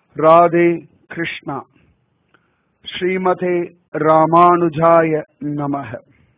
ராதே கிருஷ்ணா. ஸ்ரீமதே ராமானுஜாய நமக.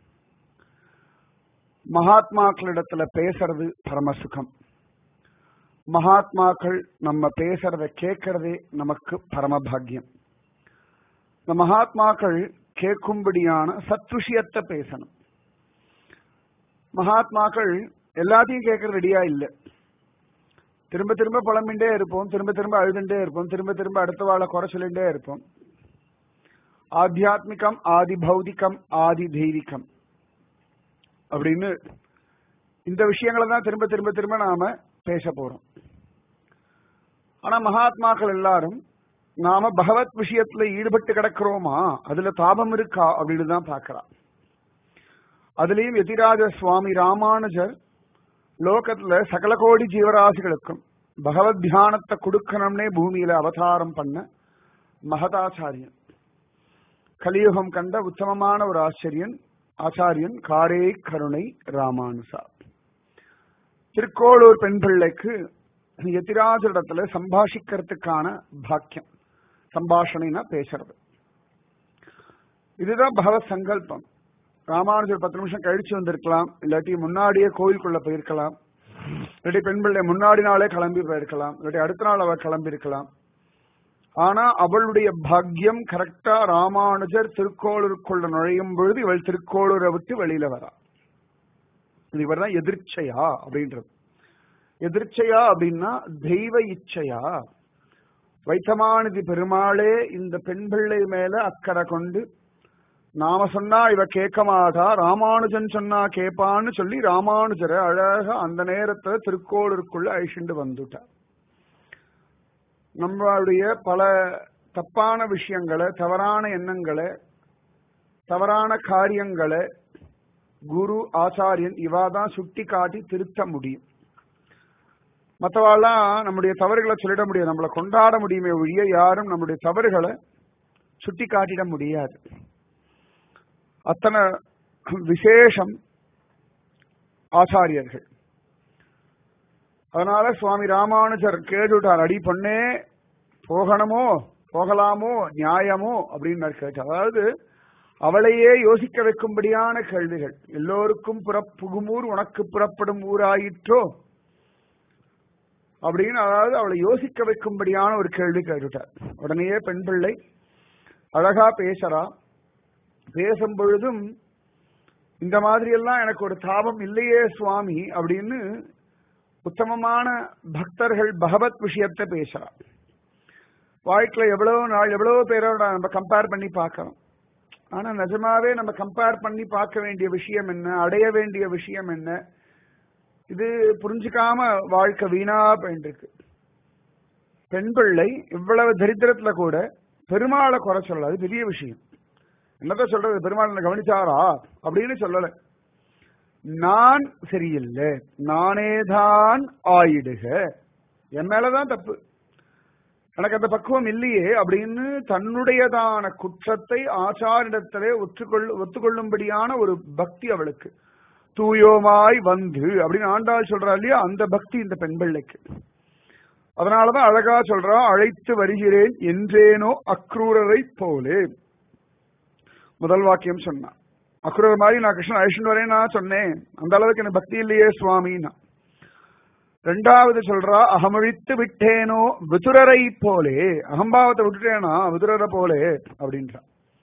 மகாத்மாக்களிடத்துல பேசுறது பரமசுகம். மகாத்மாக்கள் நம்ம பேசுறத கேட்கறதே நமக்கு பரமபாகியம். இந்த மகாத்மாக்கள் கேட்கும்படியான சத்விஷயத்தை பேசணும். மகாத்மாக்கள் எல்லாத்தையும் கேட்கறது ரெடியா இல்லை. திரும்ப திரும்ப புலம்பிண்டே இருப்போம், திரும்ப திரும்ப அழுதுண்டே இருப்போம், திரும்ப திரும்ப அடுத்த வாழ குறை சொல்லிண்டே இருப்போம். ஆத்தியாத்மிகம், ஆதி பௌதிகம், ஆதி தெய்வீகம் அப்படின்னு இந்த விஷயங்களை தான் திரும்ப திரும்ப திரும்ப நாம பேச போறோம். ஆனா மகாத்மாக்கள் எல்லாரும் நாம பகவத் விஷயத்துல ஈடுபட்டு கிடக்கிறோமா, அதுல தாபம் இருக்கா அப்படின்னு தான் பாக்கிறா. அதுலயும் யதிராஜ சுவாமி ராமானுஜர் லோகத்துல சகல கோடி ஜீவராசிகளுக்கும் பகவத் தியானத்தை கொடுக்கணும்னே பூமியில அவதாரம் பண்ண மகதாச்சாரியன், கலியுகம் கண்ட உத்தமமான ஒரு ஆச்சாரியன் காரே கருணை ராமானுசா. திருக்கோளூர் பெண் பிள்ளைக்கு யதிராஜரிடத்துல சம்பாஷிக்கிறதுக்கான பாக்கியம். சம்பாஷணைனா பேசுறது. இதுதான் பகவத் சங்கல்பம். ராமானுஜர் 10 நிமிஷம் கழிச்சு வந்திருக்கலாம், இல்லாட்டி முன்னாடியே கோயிலுக்குள்ள போயிருக்கலாம், இல்லாட்டி பெண் பிள்ளை முன்னாடி நாளே கிளம்பி போயிருக்கலாம், இல்லாட்டி அடுத்த நாள் அவள் கிளம்பி இருக்கலாம். ஆனா அவளுடைய பாக்கியம் கரெக்டா ராமானுஜர் திருக்கோளூருக்குள்ள நுழையும் பொழுது இவள் திருக்கோளூரை விட்டு வெளியில வரா. இது இவர்தான் எதிர்ச்சையா அப்படின்றது. எதிர்ச்சையா அப்படின்னா தெய்வ இச்சையா. வைத்தமாநிதி பெருமாளே இந்த பெண் பிள்ளை மேல அக்கறை கொண்டு நாம சொன்னா இவ கேட்க மாட்டா, ராமானுஜன் சொன்னா கேப்பான்னு சொல்லி ராமானுஜரை அழகா அந்த நேரத்துல திருக்கோளூருக்குள்ள அழிச்சுண்டு வந்துட்டார். நம்மளுடைய பல தப்பான விஷயங்களை, தவறான எண்ணங்களை, தவறான காரியங்களை குரு ஆச்சாரியன் இவாதான் சுட்டி காட்டி திருத்த முடியும். மற்றவாள்லாம் நம்முடைய தவறுகளை சொல்லிட முடியாது, நம்மளை கொண்டாட முடியுமே ஒழிய யாரும் நம்முடைய தவறுகளை சுட்டி காட்டிட முடியாது. அத்தனை விசேஷம் ஆச்சாரியர்கள். அதனால சுவாமி ராமானுஜர் கேட்டுட்டார், அடி பொண்ணே போகணுமோ போகலாமோ நியாயமோ அப்படின்னு கேட்டார். அதாவது அவளையே யோசிக்க வைக்கும்படியான கேள்விகள். எல்லோருக்கும் புகுமூர் உனக்கு புறப்படும் ஊராயிற்றோ அப்படின்னு, அதாவது அவளை யோசிக்க வைக்கும்படியான ஒரு கேள்வி கேட்டுட்டார். உடனேயே பெண் பிள்ளை அழகா பேசுறா. பேசும் பொழுதும் இந்த மாதிரி எல்லாம் எனக்கு ஒரு தாபம் இல்லையே சுவாமி அப்படின்னு உத்தமமான பக்தர்கள் பகவத் விஷயத்தை பேசுறா. வாழ்க்கையில எவ்வளவு நாள் எவ்வளவு பேரோட நம்ம கம்பேர் பண்ணி பார்க்கறோம். ஆனா நிஜமாவே நம்ம கம்பேர் பண்ணி பார்க்க வேண்டிய விஷயம் என்ன, அடைய வேண்டிய விஷயம் என்ன, இது புரிஞ்சுக்காம வாழ்க்கை வீணா போயிட்டு இருக்கு. பெண் பிள்ளை இவ்வளவு தரித்திரத்துல கூட பெருமாளை குறை சொல்லல, அது பெரிய விஷயம். என்னதான் சொல்றது, பெருமாள் கவனிச்சாரா அப்படின்னு சொல்லல. நான் சரியில்லை, நானேதான் ஆயிடுக, என் மேலதான் தப்பு, எனக்கு அந்த பக்குவம் இல்லையே அப்படின்னு தன்னுடையதான குற்றத்தை ஆச்சாரிடத்திலே ஒத்துக்கொள்ளும்படியான ஒரு பக்தி அவளுக்கு. தூயோமாய் வந்து அப்படின்னு ஆண்டாள் சொல்றா இல்லையா, அந்த பக்தி இந்த பெண் பிள்ளைக்கு. அதனாலதான் அழகா சொல்றா, அழைத்து வருகிறேன் என்றேனோ அக்ரூரரை போலே. முதல் வாக்கியம் சொன்னா, அக்ரூரர் மாதிரி நான் கிருஷ்ணன் அழிச்சுட்டு வரேன் நான் சொன்னேன், அந்த அளவுக்கு எனக்கு பக்தி இல்லையே சுவாமின்னா. ரெண்டாவது சொல்றா, அகமழித்து விட்டேனோ விதுரரை போலே, அகம்பாவத்தை விட்டுட்டேனா விதுரரை போலே அப்படின்றா.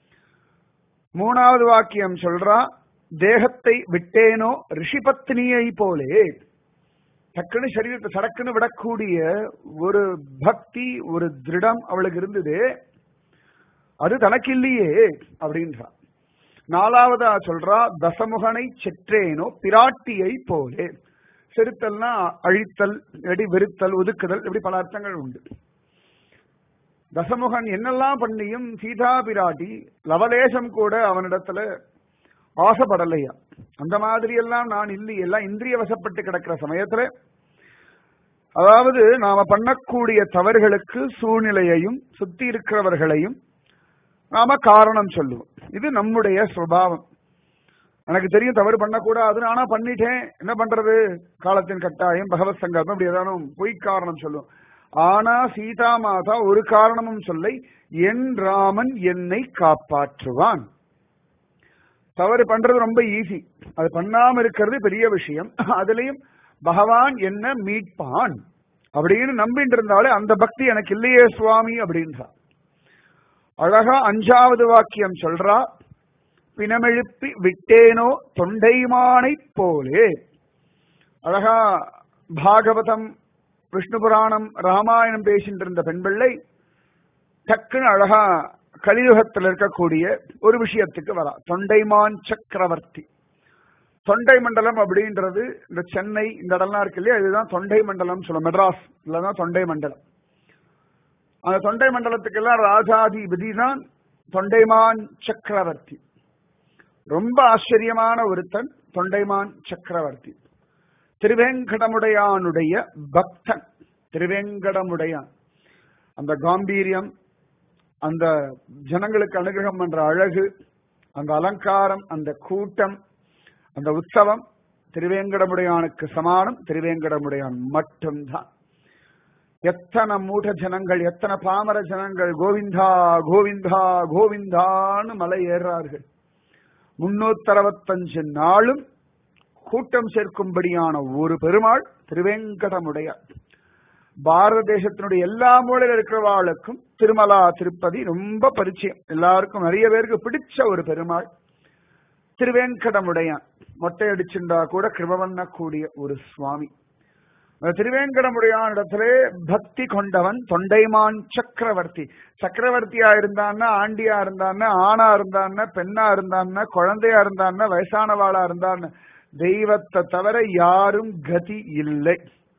மூணாவது வாக்கியம் சொல்றா, தேகத்தை விட்டேனோ ரிஷிபத்னியை போலே. டக்குன்னு சரீரத்தை சடக்குன்னு விடக்கூடிய ஒரு பக்தி, ஒரு திருடம் அவளுக்கு இருந்தது, அது தனக்கு இல்லையே அப்படின்றா. நாலாவதா சொல்றா, தசமுகனை செற்றேனோ பிராட்டியை போலே. செருத்தல்னா அழித்தல், எடி வெறுத்தல், ஒதுக்குதல், இப்படி பல அர்த்தங்கள் உண்டு. தசமுகன் என்னெல்லாம் பண்ணியும் சீதா பிராட்டி லவலேசம் கூட அவனிடத்துல ஆசைப்படலையா. அந்த மாதிரி எல்லாம் நான் இல்லையே, எல்லாம் இந்திரிய வசப்பட்டு கிடக்கிற சமயத்துல, அதாவது நாம பண்ணக்கூடிய தவறுகளுக்கு சூழ்நிலையையும் சுத்தி இருக்கிறவர்களையும் நாம காரணம் சொல்லுவோம். இது நம்முடைய சுபாவம். எனக்கு தெரியும் தவறு பண்ணக்கூடாது, ஆனா பண்ணிட்டேன், என்ன பண்றது, காலத்தின் கட்டாயம், பகவத் சங்கல்பம், இப்படி ஏதானும் பொய் காரணம் சொல்லுவோம். ஆனா சீதா மாதா ஒரு காரணமும் சொல்லை, என் ராமன் என்னை காப்பாற்றுவான். தவறு பண்றது ரொம்ப ஈஸி, அது பண்ணாம இருக்கிறது பெரிய விஷயம். அதுலயும் பகவான் என்ன மீட்பான் அப்படின்னு நம்பிட்டு இருந்தாலே அந்த பக்தி எனக்கு இல்லையே சுவாமி அப்படின்றா. அழகா 5வது வாக்கியம் சொல்றா, பிணமெழுப்பி விட்டேனோ தொண்டைமானை போலே. அழகா பாகவதம், விஷ்ணு புராணம், ராமாயணம் பேசிட்டு இருந்த பெண் பிள்ளை டக்குன்னு அழகா கலியுகத்தில் இருக்கக்கூடிய ஒரு விஷயத்துக்கு வரா. தொண்டைமான் சக்கரவர்த்தி. தொண்டை மண்டலம் அப்படின்றது இந்த சென்னை இந்த இடம்லாம் இருக்கு இல்லையா, இதுதான் தொண்டை மண்டலம் சொல்ல. மெட்ராஸ் இல்லதான் தொண்டை மண்டலம். அந்த தொண்டை மண்டலத்துக்கெல்லாம் ராஜாதிபதி தான் தொண்டைமான் சக்கரவர்த்தி. ரொம்ப ஆச்சரியமான ஒருத்தன் தொண்டைமான் சக்கரவர்த்தி. திருவேங்கடமுடையானுடைய பக்தன். திருவேங்கடமுடையான் அந்த காம்பீரியம், அந்த ஜனங்களுக்கு அனுகிரகம் என்ற அழகு, அந்த அலங்காரம், அந்த கூட்டம், அந்த உற்சவம் திருவேங்கடமுடையானுக்கு சமானம். திருவேங்கடமுடையான் மட்டும்தான். எத்தனை மூட ஜனங்கள், எத்தனை பாமர ஜனங்கள் கோவிந்தா கோவிந்தா கோவிந்தான்னு மலை ஏறார்கள். 365 நாளும் கூட்டம் சேர்க்கும்படியான ஒரு பெருமாள் திருவேங்கடமுடையான். பாரத தேசத்தினுடைய எல்லா மூலையில் இருக்கிறவாளுக்கும் திருமலா திருப்பதி ரொம்ப பரிச்சயம். எல்லாருக்கும் நிறைய பேருக்கு பிடிச்ச ஒரு பெருமாள் திருவேங்கடமுடையான். மொட்டை அடிச்சுண்டா கூட கிருப பண்ணக்கூடிய ஒரு சுவாமி. திருவேங்கடமுடையான் இடத்திலே பக்தி கொண்டவன் தொண்டைமான் சக்கரவர்த்தி. சக்கரவர்த்தியா இருந்தான்னா, ஆண்டியா இருந்தான்னா, ஆணா இருந்தான்னா, பெண்ணா இருந்தான்னா, குழந்தையா இருந்தான்னா, வயசானவாளா இருந்தான்னு தெய்வத்தை தவிர யாரும் கதி இல்லை.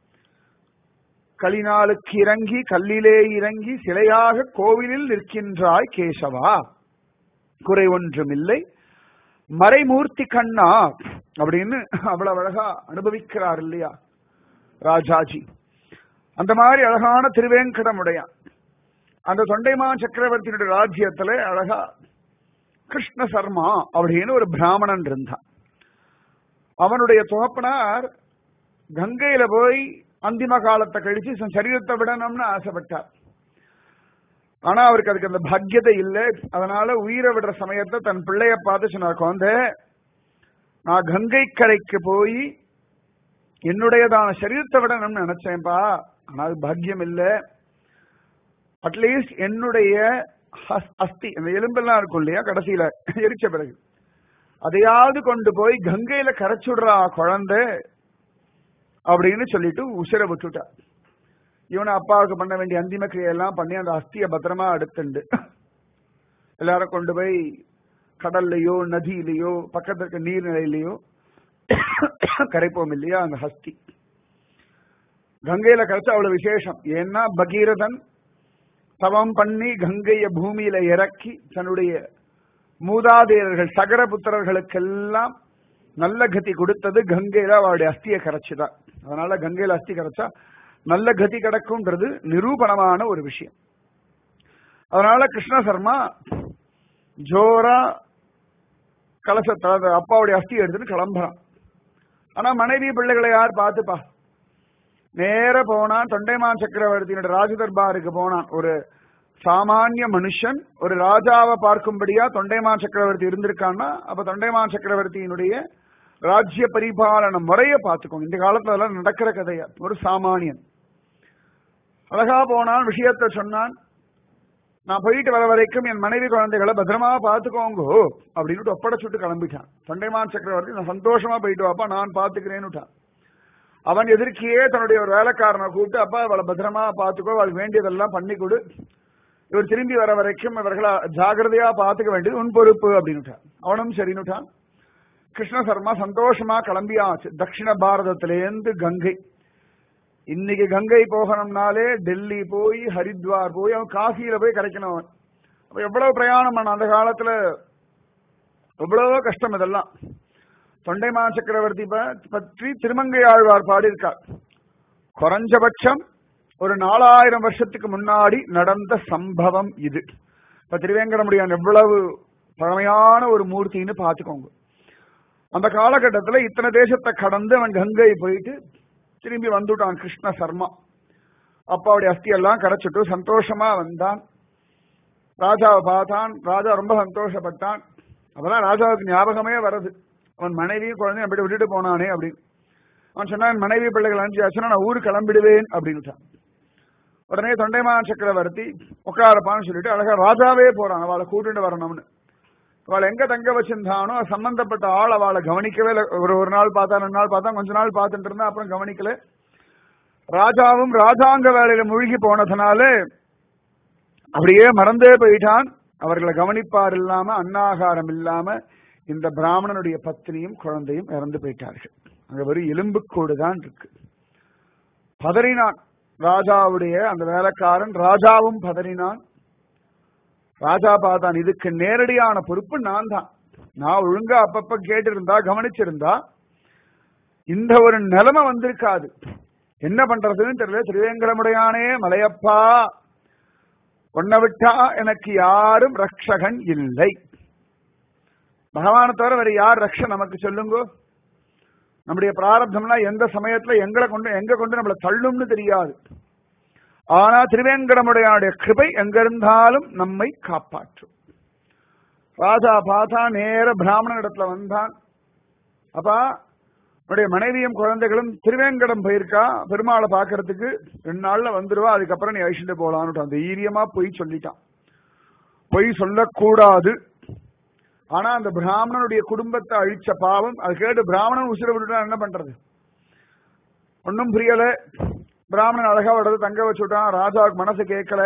கலினாலுக்கு இறங்கி கல்லிலே இறங்கி சிலையாக கோவிலில் நிற்கின்றாய் கேசவா, குறை ஒன்றுமில்லை மறைமூர்த்தி கண்ணா அப்படின்னு அவ்வளவு அழகா அனுபவிக்கிறார் இல்லையா ராஜாஜி. அந்த மாதிரி அழகான திருவேங்கடமுடையான். அந்த தொண்டைமான் சக்கரவர்த்தியினுடைய ராஜ்யத்துல அழகா கிருஷ்ண சர்மா அப்படின்னு ஒரு பிராமணன் இருந்தான். அவனுடைய தகப்பனார் கங்கையில போய் அந்திம காலத்தை கழிச்சு சரீரத்தை விடணும்னு ஆசைப்பட்டார். ஆனா அவருக்கு அதுக்கு அந்த பாக்கியத்தை இல்லை. அதனால உயிரை விடுற சமயத்தை தன் பிள்ளைய பார்த்து சொன்னார், குழந்தை நான் கங்கை கரைக்கு போய் என்னுடையதான சரீரத்தை விடணும்னு நினைச்சேன்ப்பா, ஆனா அது பாக்கியம் இல்லை. அட்லீஸ்ட் என்னுடைய அஸ்தி, அந்த எலும்பெல்லாம் இருக்கும் இல்லையா கடைசியில எரிச்ச பிறகு, அதையாவது கொண்டு போய் கங்கையில கரைச்சுடுறா குழந்தை அப்படின்னு சொல்லிட்டு உசிர விட்டுட்டார். இவனை அப்பாவுக்கு பண்ண வேண்டிய அந்திம கிரியெல்லாம் பண்ணி அந்த அஸ்திய பத்திரமா எடுத்துண்டு எல்லாரும் கொண்டு போய் கடல்லையோ நதியிலையோ பக்கத்துல இருக்க நீர்நிலையிலையோ கரைப்போம் இல்லையா அந்த ஹஸ்தி. கங்கையில கரைச்சா அவ்வளவு விசேஷம். ஏன்னா பகீரதன் தவம் பண்ணி கங்கைய பூமியில இறக்கி தன்னுடைய மூதாதையர்கள் சகர புத்திரர்களுக்கெல்லாம் நல்ல கதி கொடுத்தது கங்கையில அவருடைய அஸ்தியை கரைச்சுதான். அதனால கங்கையில அஸ்தி கரைச்சா நல்ல கதி கிடக்கும்ன்றது நிரூபணமான ஒரு விஷயம். அதனால கிருஷ்ண சர்மா ஜோரா கலசத்தை அப்பாவுடைய அஸ்தியை எடுத்துட்டு கிளம்புறான். ஆனா மனைவி பிள்ளைகளை யார் பார்த்துப்பா? நேர போனான் தொண்டைமான் சக்கரவர்த்தியினுடைய ராஜ தர்பாருக்கு போனான். ஒரு சாமானிய மனுஷன் ஒரு ராஜாவை பார்க்கும்படியா தொண்டைமான் சக்கரவர்த்தி இருந்திருக்கான்னா அப்ப தொண்டைமான் சக்கரவர்த்தியினுடைய ராஜ்ய பரிபாலன முறைய பார்த்துக்கோங்க. இந்த காலத்துல எல்லாம் நடக்கிற கதையா. ஒரு சாமானியன் அழகா போனான், விஷயத்த சொன்னான். நான் போயிட்டு வர வரைக்கும் என் மனைவி குழந்தைகளை பத்திரமா பார்த்துக்கோங்க அப்படின்னு ஒப்படைச்சுட்டு கிளம்பிட்டான். தொண்டைமான் சக்கரவர்த்தி நான் சந்தோஷமா போயிட்டு வாப்பா நான் பாத்துக்கிறேன்னுட்டான். அவன் எதிர்க்கையே தன்னுடைய ஒரு வேலைக்காரனை கூப்பிட்டு அப்பா அவளை பத்திரமா பார்த்துக்கோ, அவளுக்கு வேண்டியதெல்லாம் பண்ணி கொடு, இவர் திரும்பி வர வரைக்கும் இவர்களை ஜாகிரதையா பார்த்துக்க வேண்டியது உன் பொறுப்பு அப்படின்னுட்டான். அவனும் சரின்னுட்டான். கிருஷ்ண சர்மா சந்தோஷமா கிளம்பியாச்சு. தட்சிண பாரதத்திலேருந்து கங்கை. இன்னைக்கு கங்கை போகணும்னாலே டெல்லி போய் ஹரித்வார் போய் அவன் காசியில போய் கரைக்கணும். அவன் அப்ப எவ்வளவு பிரயாணம் பண்ண அந்த காலத்துல, எவ்வளவோ கஷ்டம் இதெல்லாம். தொண்டைமான் சக்கரவர்த்தி பற்றி திருமங்கை ஆழ்வார் பாடியிருக்கார். குறைஞ்சபட்சம் ஒரு 4000 வருஷத்துக்கு முன்னாடி நடந்த சம்பவம் இது. இப்ப திருவேங்கடமுடியான் எவ்வளவு பழமையான ஒரு மூர்த்தின்னு பாத்துக்கோங்க. அந்த காலகட்டத்தில் இத்தனை தேசத்தை கடந்து அவன் கங்கை போயிட்டு திரும்பி வந்துட்டான் கிருஷ்ண சர்மா. அப்பாவுடைய அஸ்தி எல்லாம் கரைச்சிட்டு சந்தோஷமா வந்தான். ராஜாவை பார்த்தான். ராஜா ரொம்ப சந்தோஷப்பட்டான். அப்பதான் ராஜாவுக்கு ஞாபகமே வருது, அவன் மனைவியும் குழந்தையும் அப்படி விட்டுட்டு போனானே அப்படின்னு. அவன் சொன்னான், மனைவி பிள்ளைகள் அனுப்பிச்சு ஆச்சுன்னா நான் ஊருக்கு கிளம்பிடுவேன் அப்படின்ட்டான். உடனே தொண்டைமான் சக்கரவர்த்தி உட்காரப்பான்னு சொல்லிட்டு அழகா ராஜாவே போறான் அவளை கூட்டிட்டு வரணும்னு. அவளை எங்க தங்க வச்சிருந்தானோ சம்பந்தப்பட்ட ஆள் அவளை கவனிக்கவே இல்லை. ஒரு நாள் பார்த்தா, 2 நாள் பார்த்தா, கொஞ்ச நாள் பார்த்துட்டு இருந்தா, அப்புறம் கவனிக்கல. ராஜாவும் ராஜாங்க வேலையில மூழ்கி போனதுனால அப்படியே மறந்தே போயிட்டான். அவர்களை கவனிப்பார் இல்லாம, அன்னாகாரம் இல்லாம இந்த பிராமணனுடைய பத்னியும் குழந்தையும் இறந்து போயிட்டார்கள். அங்க ஒரு எலும்புக்கூடு தான் இருக்கு. பதறினான் ராஜாவுடைய அந்த வேலைக்காரன். ராஜாவும் பதறினான். ராஜா பார்த்தான், இதுக்கு நேரடியான பொறுப்பு நான் தான். நான் ஒழுங்கா அப்பப்ப கேட்டிருந்தா, கவனிச்சிருந்தா இந்த ஒரு நிலைமை வந்திருக்காது. என்ன பண்றதுன்னு தெரியல. திருவேங்கடமுடையானே மலையப்பா, உன்னை விட்டா எனக்கு யாரும் ரக்ஷகன் இல்லை. பகவானை தவிர வேற யார் ரக்ஷ நமக்கு சொல்லுங்க. நம்முடைய பிராரப்தம்னா எந்த சமயத்துல எங்க கொண்டு நம்மளை தள்ளும்னு தெரியாது. ஆனா திருவேங்கடமுடையானுடைய கிருபை எங்க இருந்தாலும் நம்மை காப்பாற்றும். ராஜா பார்த்தா நேர பிராமணன் இடத்துல வந்தான். அப்பா, என்னுடைய மனைவியும் குழந்தைகளும் திருவேங்கடம் போயிருக்கா, பெருமாளை பாக்குறதுக்கு 2 நாள்ல வந்துருவா, அதுக்கப்புறம் நீ அழிச்சுட்டு போலான்னு அந்த ஈரியமா பொய் சொல்லிட்டான். பொய் சொல்லக்கூடாது. ஆனா அந்த பிராமணனுடைய குடும்பத்தை அழிச்ச பாவம் அது கேட்டு பிராமணன் உசிர விட்டுட்டா என்ன பண்றது? ஒன்னும் புரியல. பிராமணன் அழகா விடுறது தங்க வச்சுட்டான். ராஜாவுக்கு மனசு கேட்கல.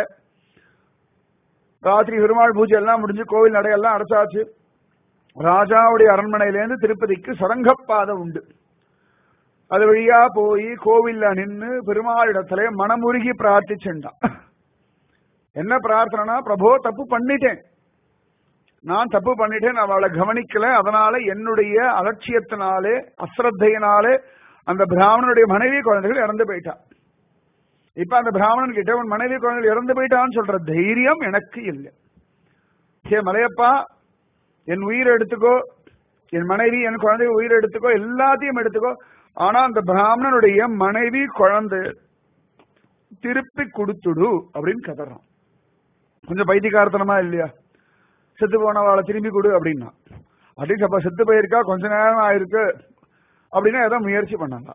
ராத்திரி பெருமாள் பூஜை எல்லாம் முடிஞ்சு கோவில் நடையெல்லாம் அடைச்சாச்சு. ராஜாவுடைய அரண்மனையிலேருந்து திருப்பதிக்கு சுரங்கப்பாதை உண்டு. அது வழியா போய் கோவில்ல நின்று பெருமாளிடத்துல மனமுருகி பிரார்த்திச்சுட்டான். என்ன பிரார்த்தனைனா, பிரபோ தப்பு பண்ணிட்டேன், நான் தப்பு பண்ணிட்டேன், அவளை கவனிக்கல, அதனால என்னுடைய அலட்சியத்தினாலே அஸ்ரத்தையினாலே அந்த பிராமணனுடைய மனைவி குழந்தைகள் இறந்து போயிட்டா. இப்ப அந்த பிராமணன் கிட்ட உன் மனைவி குழந்தைகள் இறந்து போயிட்டான்னு சொல்ற தைரியம் எனக்கு இல்லை. சே மலையப்பா, என் உயிரை எடுத்துக்கோ, என் மனைவி என் குழந்தை உயிரை எடுத்துக்கோ, எல்லாத்தையும் எடுத்துக்கோ. ஆனா அந்த பிராமணனுடைய மனைவி குழந்தை திருப்பி கொடுத்துடு அப்படின்னு கதறான். கொஞ்சம் பைத்தியக்காரத்தனமா இல்லையா? செத்து போனவாளை திரும்பி கொடு அப்படின்னா, அப்படின்னு அப்ப செத்து போயிருக்கா, கொஞ்ச நேரம் ஆயிருக்கு அப்படின்னா ஏதோ முயற்சி பண்ணாங்க.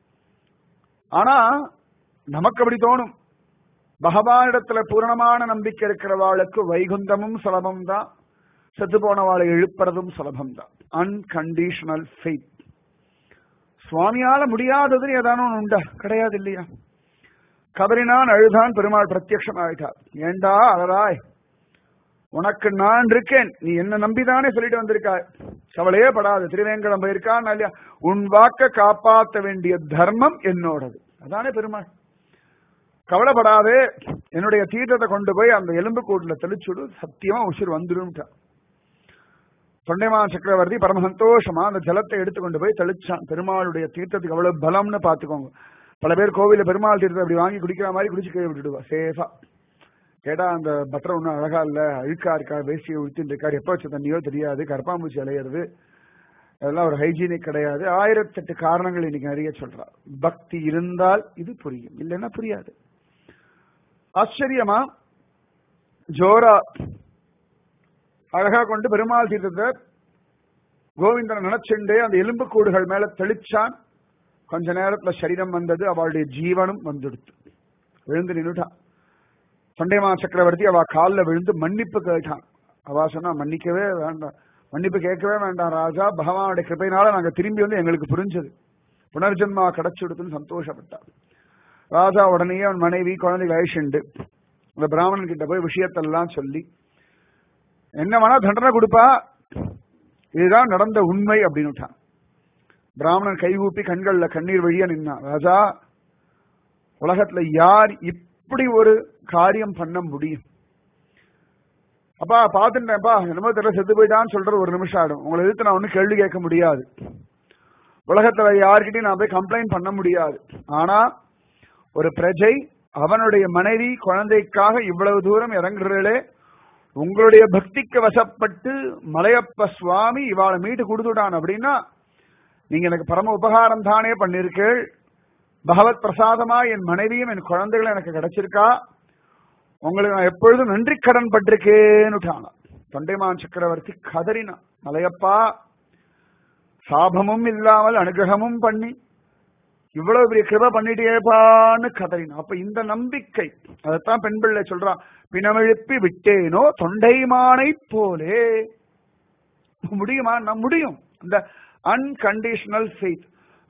ஆனா நமக்கு அப்படி தோணும். பகவானிடத்துல பூரணமான நம்பிக்கை இருக்கிறவாளுக்கு வைகுந்தமும் சுலபம் தான், செத்து போனவாளை எழுப்புறதும் சுலபம் தான். Unconditional faith. சுவாமியால முடியாததுன்னு ஏதானு உண்டா? கிடையாது இல்லையா? கதறினான், அழுதான். பெருமாள் பிரத்யக்ஷம் ஆயிட்டார். ஏண்டா அழறாய், உனக்கு நான் இருக்கேன், நீ என்ன நம்பிதானே சொல்லிட்டு வந்திருக்காய், கவலையே படாது. திருவேங்கடம் போயிருக்கான் இல்லையா, உன் வாக்க காப்பாற்ற வேண்டிய தர்மம் என்னோடது. அதானே பெருமாள். கவலைப்படாதே, என்னுடைய தீர்த்தத்தை கொண்டு போய் அந்த எலும்பு கூட்டுல தெளிச்சுடு, சத்தியமா உசிர் வந்துடும். தொண்டைமான் சக்கரவர்த்தி பரம சந்தோஷமா அந்த ஜலத்தை எடுத்துக்கொண்டு போய் தெளிச்சான். பெருமாளுடைய தீர்த்தத்துக்கு அவ்வளவு பலம்னு பாத்துக்கோங்க. பல பேர் கோவில பெருமாள் தீர்த்தத்தை அப்படி வாங்கி குடிக்கிற மாதிரி குடிச்சு கீழே விட்டுடுவா சேஃபா. கேட்டா அந்த பத்திரம் ஒன்றும் அழகா இல்ல, அழுக்கா இருக்கா, வேஷ்டியை உடுத்திட்டு இருக்காரு, எப்ப வச்ச தண்ணியோ தெரியாது, கற்பாம்பூச்சி அலையிறது, அதெல்லாம் ஒரு ஹைஜீனிக் கிடையாது. 1008 காரணங்கள் இன்னைக்கு நிறைய சொல்றா. பக்தி இருந்தால் இது புரியும், இல்லைன்னா புரியாது. ஆச்சரியமா ஜோரா அழகா கொண்டு பெருமாள் தீர்த்தத்தை கோவிந்தனை நினைச்சுண்டே அந்த எலும்பு கூடுகள் மேல தெளிச்சான். கொஞ்ச நேரத்துல சரீரம் வந்தது, அவளுடைய ஜீவனும் வந்துடுத்து. விழுந்து நின்னுட்டான். தொண்டைமா சக்கரவர்த்தி அவ காலில் விழுந்து மன்னிப்பு கேட்டான். அவ சொன்னா, மன்னிக்கவே வேண்டாம், மன்னிப்பு கேட்கவே வேண்டாம் ராஜா, பகவானுடைய கிருபையினால நாங்க திரும்பி வந்து எங்களுக்கு புரிஞ்சது, புனர்ஜன்மா கிடைச்சுடுத்துன்னு சந்தோஷப்பட்டான். ராஜா உடனே அவன் மனைவி குழந்தைகள் அழிச்சுண்டு அந்த பிராமணன் கிட்ட போய் விஷயத்தெல்லாம் சொல்லி, என்ன வேணா தண்டனை கொடுப்பா, இதுதான் நடந்த உண்மை அப்படின்னுட்டான். பிராமணன் கைகூப்பி கண்கள்ல கண்ணீர் வழியா நின்னான். ராஜா, உலகத்துல யார் இப்படி ஒரு காரியம் பண்ண முடியும்? அப்பா பாத்துட்டேன்ப்பா, என்னமோ தெரியல செத்து போயிட்டான்னு சொல்றது ஒரு நிமிஷம் ஆடும். உங்களை எதிர்த்து நான் ஒன்னும் கேள்வி கேட்க முடியாது, உலகத்துல யார்கிட்டையும் நான் போய் கம்ப்ளைண்ட் பண்ண முடியாது. ஆனா ஒரு பிரஜை அவனுடைய மனைவி குழந்தைக்காக இவ்வளவு தூரம் இறங்குறீர்களே, உங்களுடைய பக்திக்கு வசப்பட்டு மலையப்ப சுவாமி இவாளை மீட்டு கொடுத்துட்டான் அப்படின்னா நீங்க எனக்கு பரம உபகாரம் தானே பண்ணிருக்கீள். பகவத் பிரசாதமா என் மனைவியும் என் குழந்தைகளும் எனக்கு கிடைச்சிருக்கா. உங்களுக்கு நான் எப்பொழுதும் நன்றி கடன் பட்டிருக்கேன்னு தொண்டைமான் சக்கரவர்த்தி கதறினா, மலையப்பா சாபமும் இல்லாமல் அனுகிரகமும் பண்ணி இவ்வளவு பெரிய கிருபை பண்ணிட்டேப்பான்னு கதறினா. அப்ப இந்த நம்பிக்கை, அதைத்தான் பெண் பிள்ளை சொல்றா, பிணமெழுப்பி விட்டேனோ தொண்டைமானை போலே. முடியுமா? நான் முடியும். இந்த அன்கண்டிஷனல் ஃபெய்த்.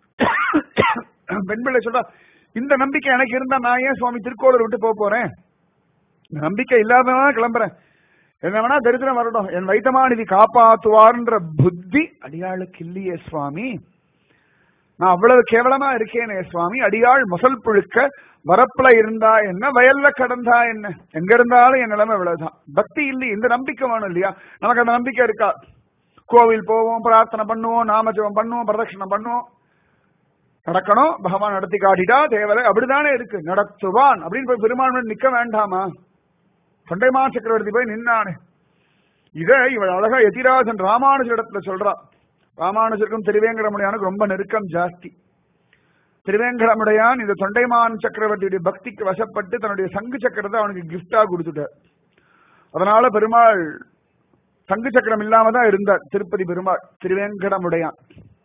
பெண் பிள்ளை சொல்றா, இந்த நம்பிக்கை எனக்கு இருந்தா நான் ஏன் சுவாமி திருக்கோளூர் விட்டு போறேன்? நம்பிக்கை இல்லாதவனா கிளம்புறேன். என்ன வேணா தரித்திரம் வரட்டும், என் வைத்தமாநிதி காப்பாத்துவார்ன்ற புத்தி அடியாளுக்கு இல்லையே சுவாமி. நான் அவ்வளவு கேவலமா இருக்கேனே சுவாமி. அடியாள் முசல் புழுக்க வரப்புல இருந்தா என்ன, வயல்ல கடந்தா என்ன, எங்க இருந்தாலும் என் நிலைமை இவ்வளவுதான். பக்தி இல்லை, இந்த நம்பிக்கை வேணும் இல்லையா? நமக்கு அந்த நம்பிக்கை இருக்கா? கோவில் போவோம், பிரார்த்தனை பண்ணுவோம், நாமஜபம் பண்ணுவோம், பிரதட்சணம் பண்ணுவோம், நடக்கணும், பகவான் நடத்தி காட்டிட்டா தேவலை, அப்படித்தானே இருக்கு. நடத்துவான் அப்படின்னு போய் பெருமாள் நிக்க வேண்டாமா? தொண்டைமான் சக்கரவர்த்தி போய் நின்னானே. இதை இவள் அழகா எதிராஜன் ராமானுஜர் இடத்துல சொல்றா. ராமானுஜருக்கும் திருவேங்கடமுடையானுக்கு ரொம்ப நெருக்கம் ஜாஸ்தி. திருவேங்கடமுடையான் இந்த தொண்டைமான் சக்கரவர்த்தியுடைய பக்திக்கு வசப்பட்டு தன்னுடைய சங்கு சக்கரத்தை அவனுக்கு கிஃப்டா கொடுத்துட்டார். அதனால பெருமாள் சங்கு சக்கரம் இல்லாம தான் இருந்தார் திருப்பதி பெருமாள். திருவேங்கடமுடையான்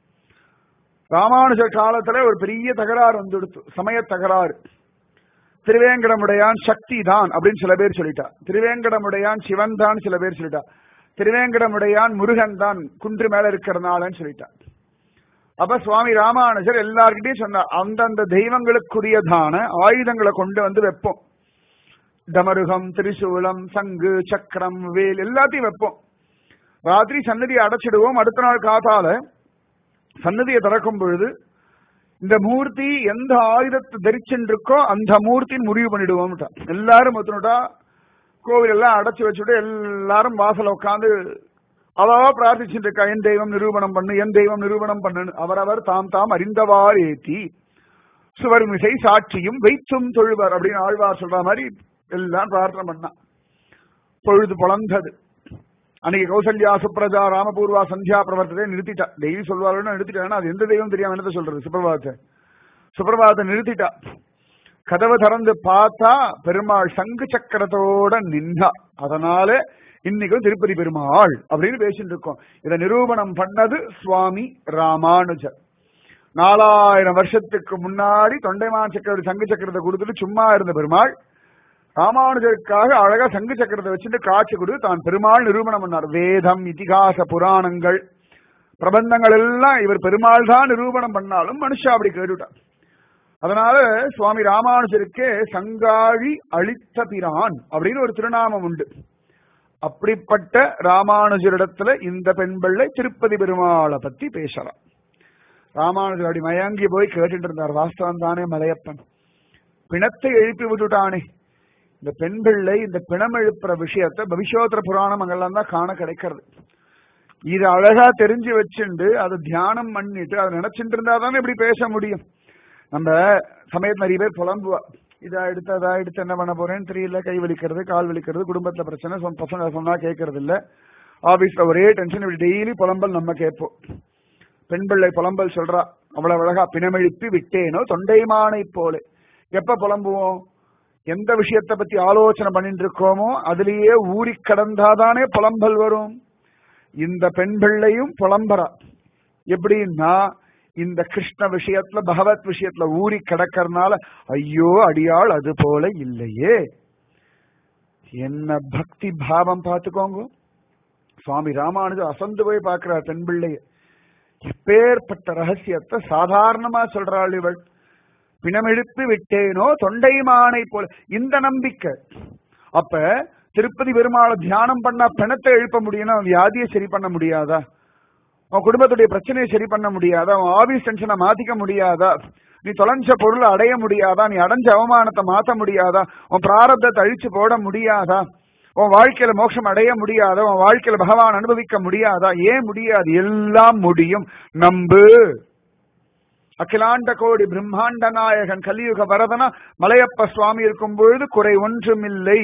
ராமானுஜர் காலத்துல ஒரு பெரிய தகராறு வந்துடுத்து, சமய தகராறு. திருவேங்கடமுடையான் சக்தி தான் அப்படின்னு சில பேர் சொல்லிட்டா, திருவேங்கடமுடையான் சிவன் தான் சில பேர் சொல்லிட்டா, திருவேங்கடமுடையான் முருகன் தான் குன்று மேல இருக்கிறதுனாலன்னு சொல்லிட்டா. அப்ப சுவாமி ராமானுஜர் எல்லார்கிட்டையும் சொன்னார், அந்தந்த தெய்வங்களுக்குரியதான ஆயுதங்களை கொண்டு வந்து வைப்போம். டமருகம், திரிசூலம், சங்கு, சக்கரம், வேல் எல்லாத்தையும் வைப்போம். ராத்திரி சன்னதியை அடைச்சிடுவோம். அடுத்த நாள் காத்தால சன்னதியை திறக்கும் பொழுது இந்த மூர்த்தி எந்த ஆயுதத்தை தரிச்சுருக்கோ அந்த மூர்த்தின்னு முடிவு பண்ணிடுவோம். எல்லாரும் ஒத்துனுட்டா கோவில் எல்லாம் அடைச்சு வச்சுட்டு எல்லாரும் வாசல உட்காந்து அவாவா பிரார்த்திச்சுட்டு இருக்கா, என் தெய்வம் நிரூபணம் பண்ணு, என் தெய்வம் நிரூபணம் பண்ணுன்னு. அவரவர் தாம் தாம் அறிந்தவார் ஏத்தி சுவர் மிசை சாட்சியும் வைத்தும் தொழுவர் அப்படின்னு ஆழ்வார் சொல்ற மாதிரி எல்லாம் பிரார்த்தனை பண்ணா. பொழுது பொழந்தது. அன்னைக்கு கௌசல்யா சுப்ரஜா ராமபூர்வா சந்தியா பிரவர்த்தத்தை நிறுத்திட்டா. டெய்லி சொல்வாருன்னு நிறுத்திட்டா. அது எந்த தெய்வம் தெரியாம என்னத்த சொல்றது? சுப்பிரபாதத்தை நிறுத்திட்டா. கதவை திறந்து பார்த்தா பெருமாள் சங்கு சக்கரத்தோட நின்றா. அதனால இன்னைக்கும் திருப்பதி பெருமாள் அப்படின்னு பேசிட்டு இருக்கோம். இதை நிரூபணம் பண்ணது சுவாமி ராமானுஜர். 4000 வருஷத்துக்கு முன்னாடி தொண்டைமான் சக்கரவர்த்தி சங்கு சக்கரத்தை கொடுத்துட்டு சும்மா இருந்த பெருமாள் ராமானுஜருக்காக அழகா சங்கு சக்கரத்தை வச்சுட்டு காட்சி கொடுத்து தான் பெருமாள் நிரூபணம் பண்ணார். வேதம், இதிகாச புராணங்கள், பிரபந்தங்கள் எல்லாம் இவர் பெருமாள் தான் நிரூபணம் பண்ணாலும் மனுஷா அப்படி கேட்டுட்டார். அதனால சுவாமி ராமானுஜருக்கே சங்காழி அளித்த பிரான் அப்படின்னு ஒரு திருநாமம் உண்டு. அப்படிப்பட்ட ராமானுஜரிடத்துல இந்த பெண் பிள்ளை திருப்பதி பெருமாளை பத்தி பேசலாம். ராமானுஜர் அப்படி மயங்கி போய் கேட்டுட்டு இருந்தார். வாஸ்தவம் தானே மலையப்பன், பிணத்தை எழுப்பி விட்டுட்டானே. இந்த பெண் பிள்ளை இந்த பிணம் எழுப்புற விஷயத்த பவிஷ்யோத்தர புராணம் அங்கெல்லாம் தான் காண கிடைக்கிறது. இது அழகா தெரிஞ்சு வச்சுண்டு அதை தியானம் பண்ணிட்டு அதை நினைச்சுட்டு இருந்தா தானே இப்படி பேச முடியும். நம்ம சமயத்துல நிறைய பேர் புலம்புவா, இதா எடுத்து என்ன பண்ண போறேன்னு தெரியல, கை வலிக்கிறது, கால் வலிக்கிறது, குடும்பத்துல பிரச்சனை, பசங்க சொன்னா கேட்கறது இல்ல, ஆபீஸ்ல ஒரே டென்ஷன், இப்படி டெய்லி புலம்பல் நம்ம கேட்போம். பெண் பிள்ளை புலம்பல் சொல்றா அவ்வளவு அழகா, பிணமெழுப்பி விட்டேனோ தொண்டைமானை போல. எப்ப புலம்புவோம்? எந்த விஷயத்தை பத்தி ஆலோசனை பண்ணிட்டு இருக்கோமோ அதுலயே ஊறி கடந்தாதானே புலம்பல் வரும். இந்த பெண் பிள்ளையும் புலம்பரா. எப்படின்னா இந்த கிருஷ்ண விஷயத்துல பகவத் விஷயத்துல ஊறி கிடக்கிறதுனால, ஐயோ அடியாள் அது போல இல்லையே. என்ன பக்தி பாவம் பார்த்துக்கோங்க. சுவாமி ராமானுஜர் அசந்து போய் பார்க்கிறார் பெண் பிள்ளைய. எப்பேற்பட்ட ரகசியத்தை சாதாரணமா சொல்றாள் இவள். பிணமெழுப்பி விட்டேனோ தொண்டைமானை போல. இந்த நம்பிக்கை. அப்ப திருப்பதி பெருமாளை தியானம் பண்ணா பிணத்தை எழுப்ப முடியும்னா வியாதியை சரி பண்ண முடியாதா? உன் குடும்பத்துடைய பிரச்சனையை சரி பண்ண முடியாதா? உன் ஆபீஸ் டென்ஷனை மாத்திக்க முடியாதா? நீ தொலைஞ்ச பொருளை அடைய முடியாதா? நீ அடைஞ்ச அவமானத்தை மாற்ற முடியாதா? உன் பிராரப்தத்தை அழிச்சு போட முடியாதா? உன் வாழ்க்கையில மோட்சம் அடைய முடியாதா? உன் வாழ்க்கையில பகவான் அனுபவிக்க முடியாதா? ஏன் முடியாது? எல்லாம் முடியும். நம்பு. அகிலாண்ட கோடி பிரம்மாண்ட நாயகன் கலியுக வரதனா மலையப்ப சுவாமி இருக்கும் பொழுது குறை ஒன்றுமில்லை,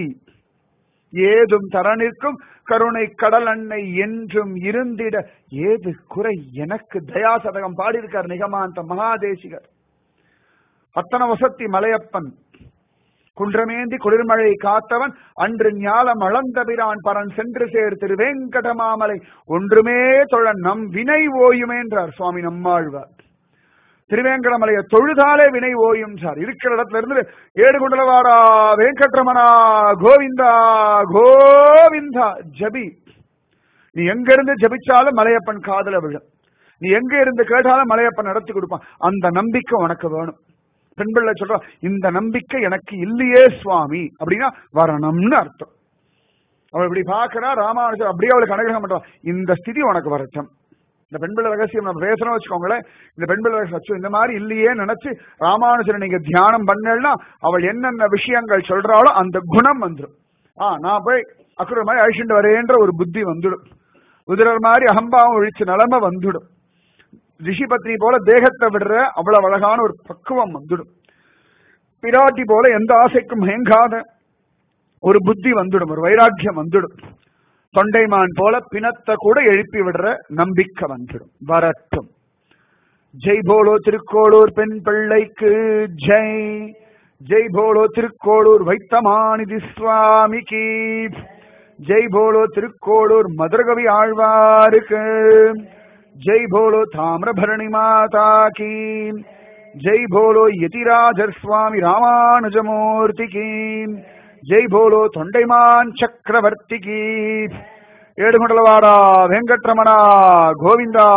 ஏதும் தரனிற்கும் கருணை கடல் அன்னை என்றும் இருந்திட ஏது குறை எனக்கு. தயாசதகம் பாடியிருக்கார் நிகமாந்த மகாதேசிகர். அத்தனை வசத்தி மலையப்பன். குன்றமேந்தி குளிர்மழை காத்தவன் அன்று ஞாலம் அளந்தபிரான் பரன் சென்று சேர் திருவேங்கடமாமலை ஒன்றுமே தொழ நம் வினை ஓயுமே என்றார் சுவாமி நம்மாழ்வார். திருவேங்கடமலையை தொழுதாலே வினை ஓயும் சார். இருக்கிற இடத்துல இருந்து ஏடுகுண்டலவாடா வெங்கட்ரமணா கோவிந்தா கோவிந்தா ஜபி. நீ எங்க இருந்து ஜபிச்சாலும் மலையப்பன் காதல விழும். நீ எங்க இருந்து கேட்டாலும் மலையப்பன் நடத்தி கொடுப்பான். அந்த நம்பிக்கை உனக்கு வேணும். பெண் பிள்ளை சொல்றா, இந்த நம்பிக்கை எனக்கு இல்லையே சுவாமி அப்படின்னா வரணும்னு அர்த்தம். அவள் இப்படி பாக்குறா, ராமானுஜர் அப்படியே அவளுக்கு அனுகிரகம் பண்றான். இந்த ஸ்திதி உனக்கு வரட்டும். இந்த பெண் பிள்ளை ரகசியம் நம்ம பேசணும் வச்சுக்கோங்களேன். இந்த பெண் பிள்ளை ரகசியம் இந்த மாதிரி இல்லையே நினைச்சு ராமானுஜரை நீங்க தியானம் பண்ணலன்னா அவள் என்னென்ன விஷயங்கள் சொல்றாளோ அந்த குணம் வந்துடும். நான் போய் அக்குற மாதிரி அழிச்சுட்டு வரேன்ற ஒரு புத்தி வந்துடும். உதிரர் மாதிரி அகம்பாவம் ஒழிச்சு நிலைமை வந்துடும். ரிஷி பத்னி போல தேகத்தை விடுற அவ்வளவு அழகான ஒரு பக்குவம் வந்துடும். பிராட்டி போல எந்த ஆசைக்கும் மயங்காத ஒரு புத்தி வந்துடும், ஒரு வைராக்கியம் வந்துடும். தொண்டைமான் போல பிணத்தை கூட எழுப்பி விடுற நம்பிக்கை வந்துடும். வரட்டும். ஜெய் போலோ திருக்கோளூர் பெண் பிள்ளைக்கு ஜெய். ஜெய் போலோ திருக்கோளூர் வைத்தமாநிதி சுவாமிக்கு ஜெய். போலோ திருக்கோளூர் மதுரகவி ஆழ்வாருக்கு ஜெய். போலோ தாமிரபரணி மாதா கீ ஜெய். போலோ யதிராஜர் சுவாமி ராமானுஜமூர்த்தி கீ ஜெய். போலோ தொண்டைமான் சக்கரவர்த்தி கீ. ஏடுகுண்டலவாடா வெங்கட்ரமணா கோவிந்தா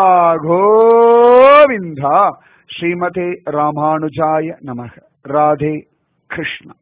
கோவிந்தா. ஸ்ரீமதே ராமானுஜாய நமக. ராதே கிருஷ்ணா.